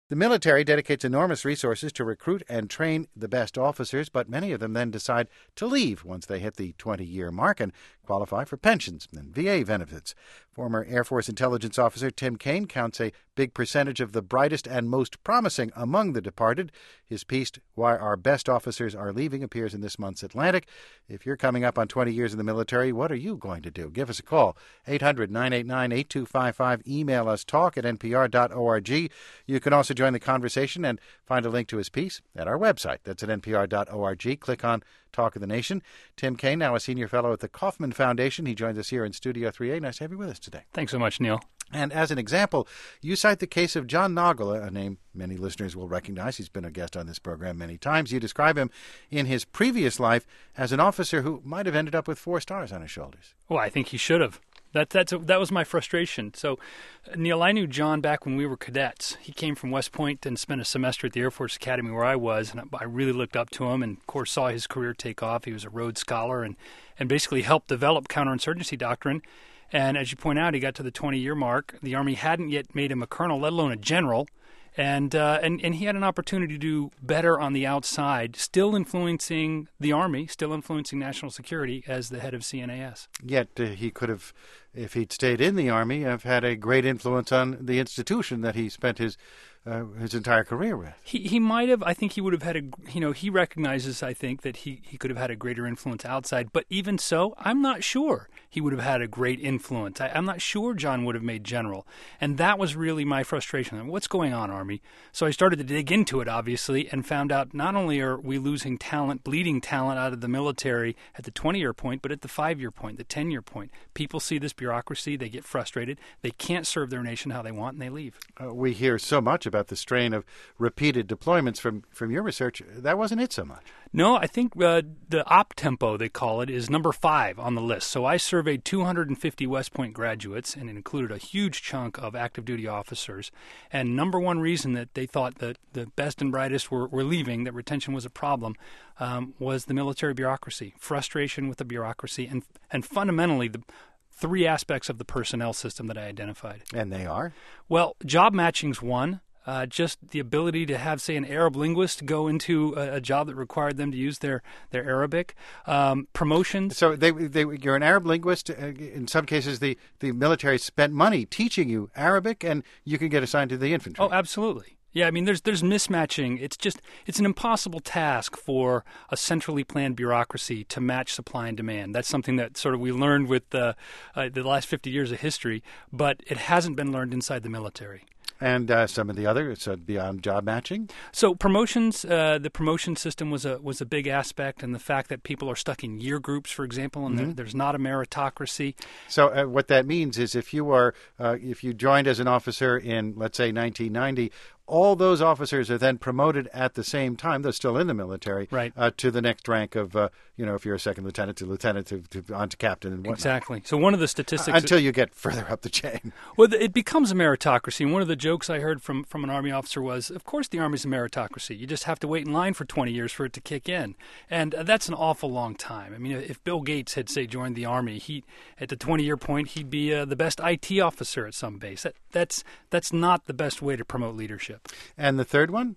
The military dedicates enormous resources to recruit and train the best officers, but many of them then decide to leave once they hit the 20-year mark and qualify for pensions and VA benefits. Former Air Force intelligence officer Tim Kaine counts a big percentage of the brightest and most promising among the departed. His piece, Why Our Best Officers Are Leaving, appears in this month's Atlantic. If you're coming up on 20 years in the military, what are you going to do? Give us a call, 800-989-8255. Email us, talk@npr.org. You can also join the conversation and find a link to his piece at our website. That's at npr.org. Click on Talk of the Nation. Tim Kaine, now a senior fellow at the Kauffman Foundation. He joins us here in Studio 3A. Nice to have you with us today. Thanks so much, Neil. And as an example, you cite the case of John Nagel, a name many listeners will recognize. He's been a guest on this program many times. You describe him in his previous life as an officer who might have ended up with 4 stars on his shoulders. Well, I think he should have. That was my frustration. So, Neil, I knew John back when we were cadets. He came from West Point and spent a semester at the Air Force Academy where I was, and I really looked up to him and, of course, saw his career take off. He was a Rhodes Scholar and basically helped develop counterinsurgency doctrine. And as you point out, he got to the 20-year mark. The Army hadn't yet made him a colonel, let alone a general. And he had an opportunity to do better on the outside, still influencing the Army, still influencing national security as the head of CNAS. Yet he could have, if he'd stayed in the Army, have had a great influence on the institution that he spent his entire career with. He might have. I think he would have had he recognizes, I think, that he could have had a greater influence outside. But even so, I'm not sure he would have had a great influence. I'm not sure John would have made general. And that was really my frustration. What's going on, Army? So I started to dig into it, obviously, and found out not only are we losing talent, bleeding talent out of the military at the 20-year point, but at the 5-year point, the 10-year point. People see this bureaucracy, they get frustrated, they can't serve their nation how they want, and they leave. We hear so much about the strain of repeated deployments from your research. That wasn't it so much. No, I think the op tempo, they call it, is number 5 on the list. So I surveyed 250 West Point graduates, and it included a huge chunk of active duty officers. And number one reason that they thought that the best and brightest were leaving, that retention was a problem, was the military bureaucracy, frustration with the bureaucracy, and fundamentally the 3 aspects of the personnel system that I identified. And they are? Well, job matching's one. Just the ability to have, say, an Arab linguist go into a job that required them to use their Arabic. Promotions. So you're an Arab linguist. In some cases, the military spent money teaching you Arabic, and you can get assigned to the infantry. Oh, absolutely. Yeah, I mean, there's mismatching. It's an impossible task for a centrally planned bureaucracy to match supply and demand. That's something that sort of we learned with the last 50 years of history, but it hasn't been learned inside the military. And some of the other, so beyond job matching? So promotions, the promotion system was a big aspect, and the fact that people are stuck in year groups, for example, and there's not a meritocracy. So what that means is if you joined as an officer in, let's say, 1990, all those officers are then promoted at the same time. They're still in the military, right? To the next rank of, if you're a second lieutenant to lieutenant to on to captain and whatnot. Exactly. So one of the statistics until you get further up the chain. Well, it becomes a meritocracy. And one of the jokes I heard from an Army officer was, of course, the Army's a meritocracy. You just have to wait in line for 20 years for it to kick in, and that's an awful long time. I mean, if Bill Gates had, say, joined the Army, at the 20-year point, he'd be the best IT officer at some base. That's not the best way to promote leadership. And the third one?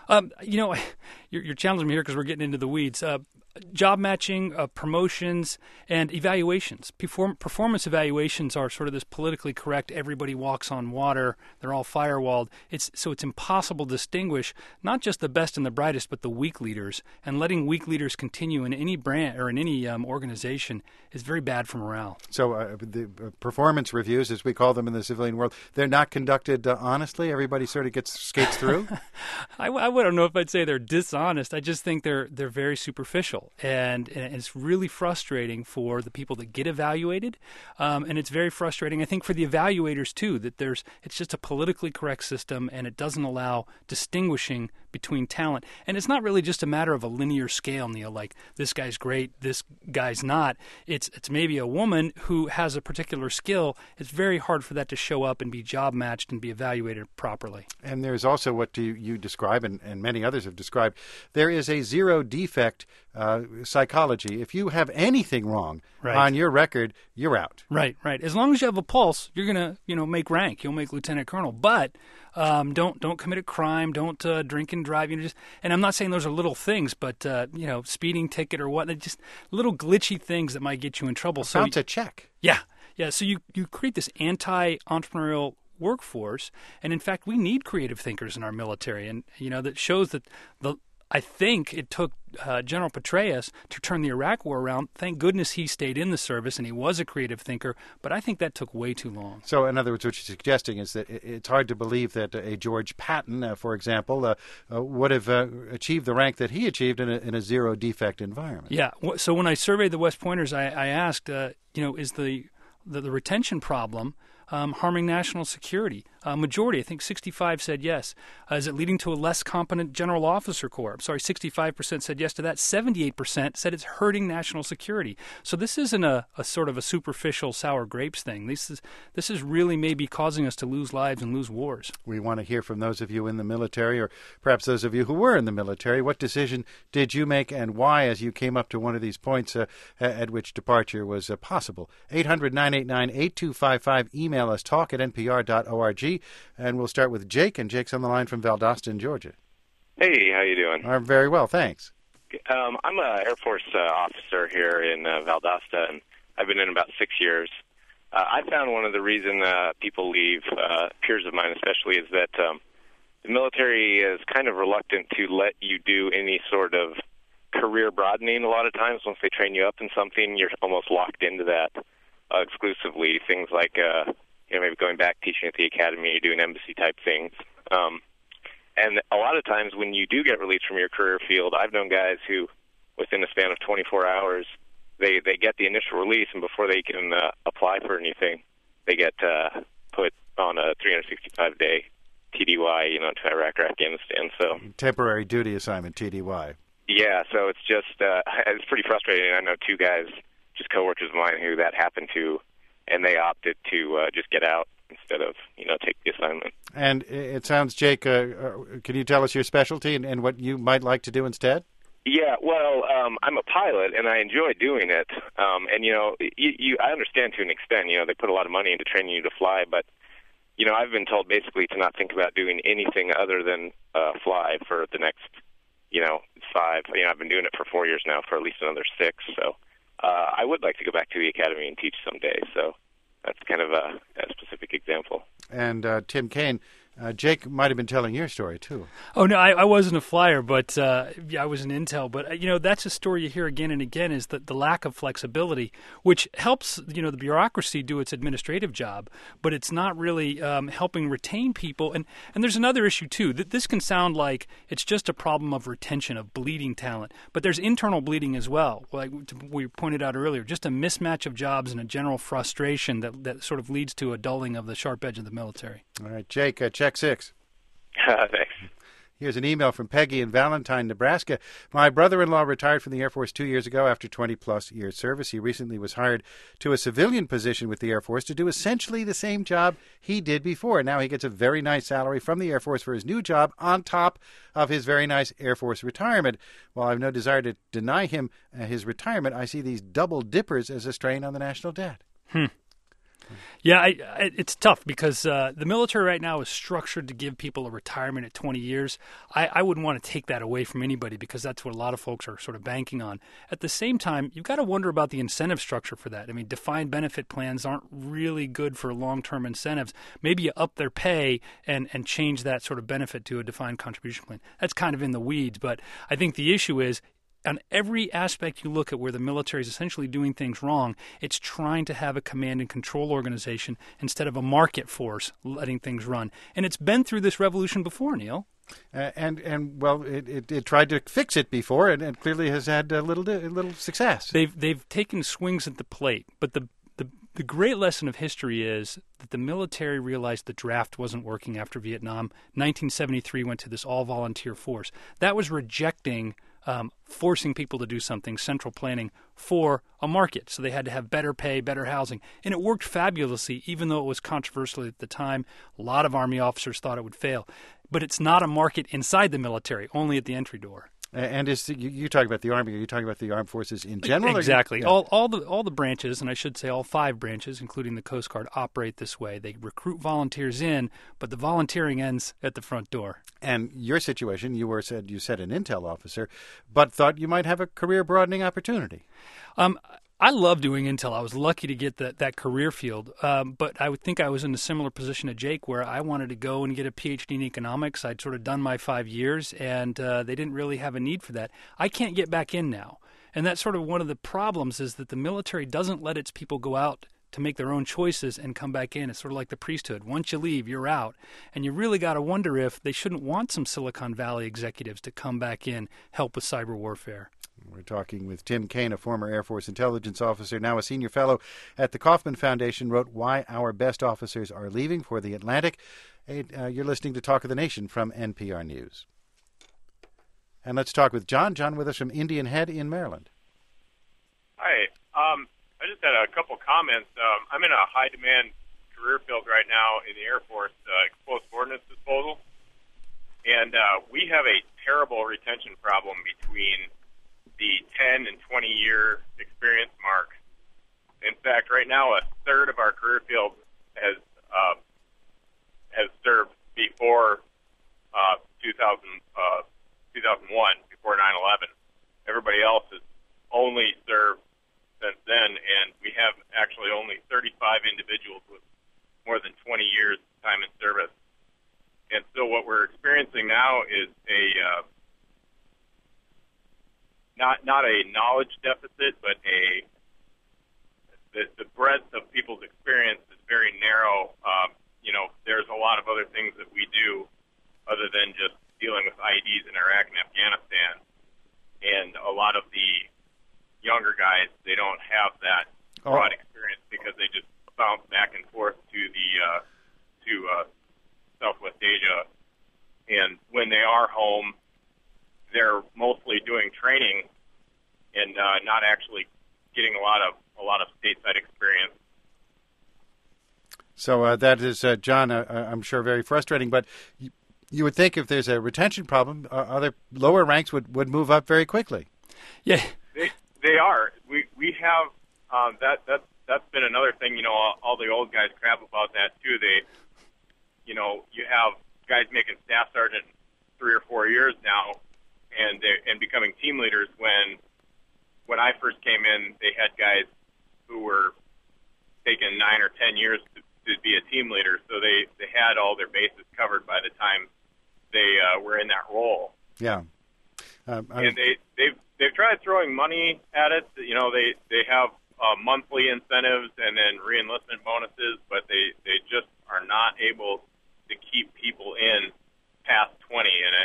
You're challenging me here because we're getting into the weeds. Job matching, promotions, and evaluations. Performance evaluations are sort of this politically correct, everybody walks on water, they're all firewalled. It's impossible to distinguish not just the best and the brightest, but the weak leaders. And letting weak leaders continue in any brand or in any organization is very bad for morale. So the performance reviews, as we call them in the civilian world, they're not conducted honestly? Everybody sort of skates through? I don't know if I'd say they're dishonest. I just think they're very superficial. And it's really frustrating for the people that get evaluated, and it's very frustrating, I think, for the evaluators too. That it's just a politically correct system, and it doesn't allow distinguishing between talent. And it's not really just a matter of a linear scale, Neil. Like this guy's great, this guy's not. It's maybe a woman who has a particular skill. It's very hard for that to show up and be job matched and be evaluated properly. And there's also what you describe, and many others have described. There is a zero defect psychology. If you have anything wrong Right. on your record, you're out. Right. As long as you have a pulse, you're gonna, make rank. You'll make lieutenant colonel. But don't commit a crime. Don't drink and drive. And I'm not saying those are little things, but speeding ticket or what, just little glitchy things that might get you in trouble. So Bounce a check. Yeah. So you create this anti-entrepreneurial workforce, and in fact, we need creative thinkers in our military, and that shows that I think it took General Petraeus to turn the Iraq War around. Thank goodness he stayed in the service and he was a creative thinker, but I think that took way too long. So, in other words, what you're suggesting is that it's hard to believe that a George Patton, for example, would have achieved the rank that he achieved in a zero-defect environment. Yeah. So when I surveyed the West Pointers, I asked, is the retention problem harming national security? Majority, I think 65 said yes. Is it leading to a less competent general officer corps? 65% said yes to that. 78% said it's hurting national security. So this isn't a sort of a superficial sour grapes thing. This is really maybe causing us to lose lives and lose wars. We want to hear from those of you in the military, or perhaps those of you who were in the military. What decision did you make and why as you came up to one of these points at which departure was possible? 800-989-8255. Email us, talk@npr.org. And we'll start with Jake, and Jake's on the line from Valdosta in Georgia. Hey, how you doing? I'm very well, thanks. I'm an Air Force officer here in Valdosta, and I've been in about 6 years. I found one of the reasons people leave, peers of mine especially, is that the military is kind of reluctant to let you do any sort of career broadening. A lot of times, once they train you up in something, you're almost locked into that exclusively. Things like maybe going back teaching at the academy or doing embassy-type things. And a lot of times when you do get released from your career field, I've known guys who, within a span of 24 hours, they get the initial release, and before they can apply for anything, they get put on a 365-day TDY, to Iraq or Afghanistan. So temporary duty assignment, TDY. Yeah, so it's just it's pretty frustrating. I know two guys, just coworkers of mine, who that happened to, and they opted to just get out instead of, take the assignment. And it sounds, Jake, can you tell us your specialty and what you might like to do instead? Yeah, well, I'm a pilot, and I enjoy doing it. And, I understand to an extent, they put a lot of money into training you to fly, but, I've been told basically to not think about doing anything other than fly for the next, 5. I've been doing it for 4 years now, for at least another 6, so I would like to go back to the academy and teach someday, so that's kind of a specific example. And Tim Kaine, Jake might have been telling your story, too. Oh, no, I wasn't a flyer, but I was an intel. But, that's a story you hear again and again, is the lack of flexibility, which helps, the bureaucracy do its administrative job, but it's not really helping retain people. And there's another issue, too. This can sound like it's just a problem of retention, of bleeding talent, but there's internal bleeding as well, like we pointed out earlier, just a mismatch of jobs and a general frustration that sort of leads to a dulling of the sharp edge of the military. All right, Jake, check 6. Thanks. Here's an email from Peggy in Valentine, Nebraska. My brother-in-law retired from the Air Force 2 years ago after 20-plus years service. He recently was hired to a civilian position with the Air Force to do essentially the same job he did before. Now he gets a very nice salary from the Air Force for his new job on top of his very nice Air Force retirement. While I have no desire to deny him his retirement, I see these double dippers as a strain on the national debt. Yeah, it's tough because the military right now is structured to give people a retirement at 20 years. I wouldn't want to take that away from anybody because that's what a lot of folks are sort of banking on. At the same time, you've got to wonder about the incentive structure for that. I mean, defined benefit plans aren't really good for long-term incentives. Maybe you up their pay and change that sort of benefit to a defined contribution plan. That's kind of in the weeds, but I think the issue is, on every aspect you look at where the military is essentially doing things wrong, it's trying to have a command and control organization instead of a market force letting things run. And it's been through this revolution before, Neil. Well, it tried to fix it before, and clearly has had a little success. They've taken swings at the plate, but the great lesson of history is that the military realized the draft wasn't working after Vietnam. 1973 went to this all-volunteer force. That was rejecting forcing people to do something, central planning, for a market. So they had to have better pay, better housing. And it worked fabulously, even though it was controversial at the time. A lot of Army officers thought it would fail. But it's not a market inside the military, only at the entry door. And you talking about the Army? Are you talking about the armed forces in general? Exactly. Yeah. All the branches, and I should say all 5 branches, including the Coast Guard, operate this way. They recruit volunteers in, but the volunteering ends at the front door. And your situation, you said an intel officer, but thought you might have a career broadening opportunity. I love doing intel. I was lucky to get that career field, but I would think I was in a similar position to Jake, where I wanted to go and get a PhD in economics. I'd sort of done my 5 years, and they didn't really have a need for that. I can't get back in now, and that's sort of one of the problems, is that the military doesn't let its people go out to make their own choices and come back in. It's sort of like the priesthood. Once you leave, you're out. And you really got to wonder if they shouldn't want some Silicon Valley executives to come back in, help with cyber warfare. We're talking with Tim Kaine, a former Air Force intelligence officer, now a senior fellow at the Kauffman Foundation, wrote Why Our Best Officers Are Leaving for the Atlantic. You're listening to Talk of the Nation from NPR News. And let's talk with John. John with us from Indian Head in Maryland. Hi. I just had a couple comments. I'm in a high-demand career field right now in the Air Force, explosive ordnance disposal. And we have a terrible retention problem between the 10 and 20-year experience mark. In fact, right now, a third of our career field has served before 2001, before 9/11. Everybody else has only served since then, and we have actually only 35 individuals with more than 20 years time in service. And so what we're experiencing now is not a knowledge deficit, but the breadth of people's experience is very narrow. There's a lot of other things that we do other than just dealing with IEDs in Iraq and Afghanistan. And a lot of the younger guys, they don't have that broad experience because they just bounce back and forth to Southwest Asia. And when they are home, they're mostly doing training and not actually getting a lot of stateside experience. So that is, John, I'm sure very frustrating. But you would think if there's a retention problem, other lower ranks would move up very quickly. Yeah, they are. We have that's been another thing. All the old guys crap about that too. You have guys making staff sergeant 3 or 4 years now, and becoming team leaders. When I first came in, they had guys who were taking 9 or 10 years to be a team leader, so they had all their bases covered by the time they were in that role. Yeah, and they've tried throwing money at it. They have monthly incentives and then reenlistment bonuses, but they just are not able to keep people in past 20. And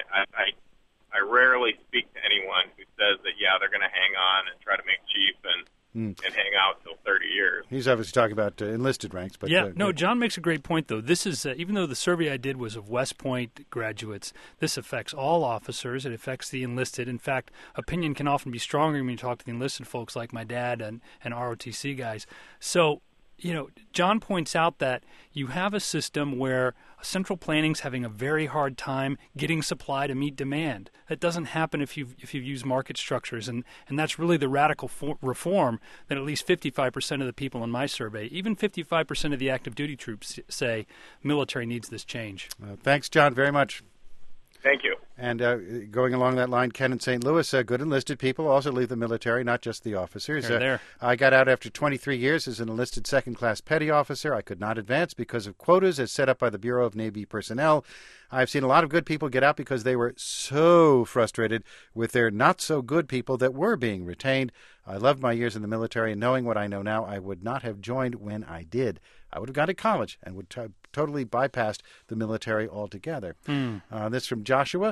I rarely speak to anyone who says that they're going to hang on and try to make chief and hang out till 30 years. He's obviously talking about enlisted ranks. But John makes a great point, though. This is, even though the survey I did was of West Point graduates, this affects all officers. It affects the enlisted. In fact, opinion can often be stronger when you talk to the enlisted folks like my dad and ROTC guys. So, John points out that you have a system where central planning's having a very hard time getting supply to meet demand. That doesn't happen if you use market structures, and that's really the radical reform that at least 55% of the people in my survey, even 55% of the active duty troops, say military needs this change. Thanks, John, very much. Thank you. And going along that line, Ken in St. Louis, good enlisted people also leave the military, not just the officers. There. I got out after 23 years as an enlisted second-class petty officer. I could not advance because of quotas as set up by the Bureau of Navy Personnel. I've seen a lot of good people get out because they were so frustrated with their not-so-good people that were being retained. I loved my years in the military, and knowing what I know now, I would not have joined when I did. I would have gone to college and would totally bypassed the military altogether. This from Joshua.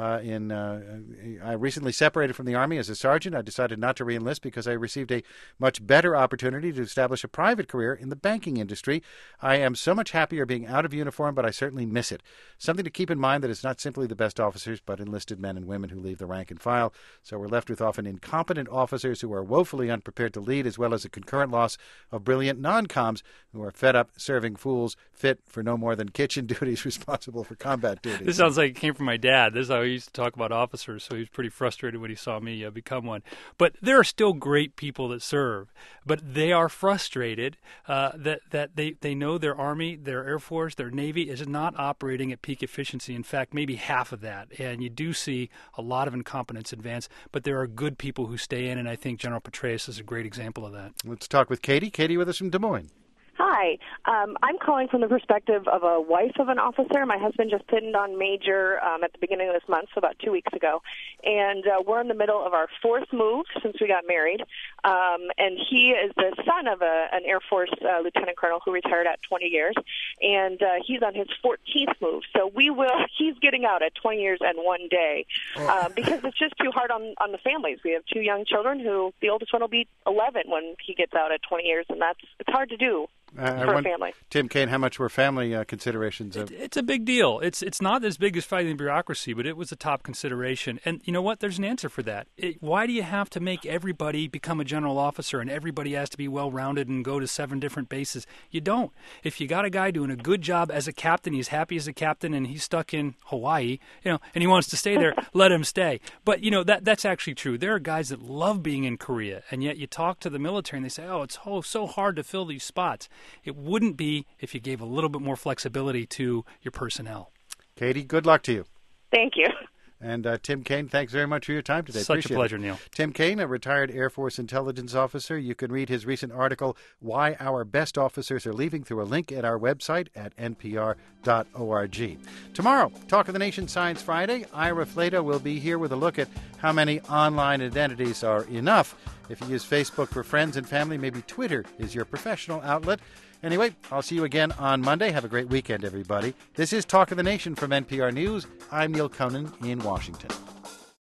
I recently separated from the Army as a sergeant. I decided not to reenlist because I received a much better opportunity to establish a private career in the banking industry. I am so much happier being out of uniform, but I certainly miss it. Something to keep in mind that it's not simply the best officers, but enlisted men and women who leave the rank and file. So we're left with often incompetent officers who are woefully unprepared to lead, as well as a concurrent loss of brilliant non-coms who are fed up serving fools fit for no more than kitchen duties responsible for combat duties. This sounds like it came from my dad. This is how he used to talk about officers, so he was pretty frustrated when he saw me become one. But there are still great people that serve, but they are frustrated that they know their Army, their Air Force, their Navy is not operating at peak efficiency. In fact, maybe half of that. And you do see a lot of incompetence advance, but there are good people who stay in, and I think General Petraeus is a great example of that. Let's talk with Katie. Katie with us from Des Moines. Hi. I'm calling from the perspective of a wife of an officer. My husband just pinned on Major at the beginning of this month, so about 2 weeks ago. And we're in the middle of our fourth move since we got married. And he is the son of an Air Force lieutenant colonel who retired at 20 years. And he's on his 14th move. So he's getting out at 20 years and 1 day because it's just too hard on the families. We have 2 young children who the oldest one will be 11 when he gets out at 20 years, and it's hard to do. For a family. Tim Kaine, how much were family considerations? It's a big deal. It's not as big as fighting bureaucracy, but it was a top consideration. And you know what? There's an answer for that. Why do you have to make everybody become a general officer and everybody has to be well-rounded and go to 7 different bases? You don't. If you got a guy doing a good job as a captain, he's happy as a captain, and he's stuck in Hawaii, and he wants to stay there, let him stay. But, that's actually true. There are guys that love being in Korea, and yet you talk to the military and they say, it's so hard to fill these spots. It wouldn't be if you gave a little bit more flexibility to your personnel. Katie, good luck to you. Thank you. And Tim Kaine, thanks very much for your time today. Such a pleasure, Neil. Tim Kaine, a retired Air Force intelligence officer. You can read his recent article, Why Our Best Officers Are Leaving, through a link at our website at npr.org. Tomorrow, Talk of the Nation Science Friday, Ira Flatow will be here with a look at how many online identities are enough. If you use Facebook for friends and family, maybe Twitter is your professional outlet. Anyway, I'll see you again on Monday. Have a great weekend, everybody. This is Talk of the Nation from NPR News. I'm Neil Conan in Washington.